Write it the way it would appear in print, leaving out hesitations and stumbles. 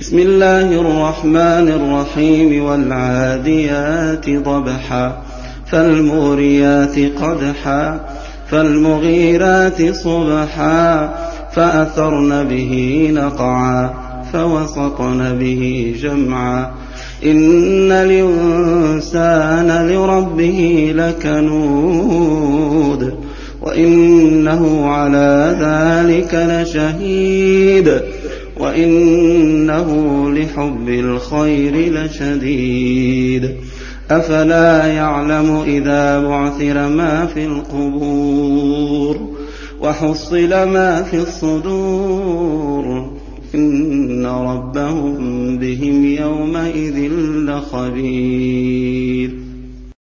بسم الله الرحمن الرحيم والعاديات ضبحا فالموريات قدحا فالمغيرات صبحا فأثرن به نقعا فوسطن به جمعا إن الإنسان لربه لكنود وإنه على ذلك لشهيد وإنه لحب الخير لشديد أفلا يعلم إذا بعثر ما في القبور وحصل ما في الصدور إن ربهم بهم يومئذ لخبير.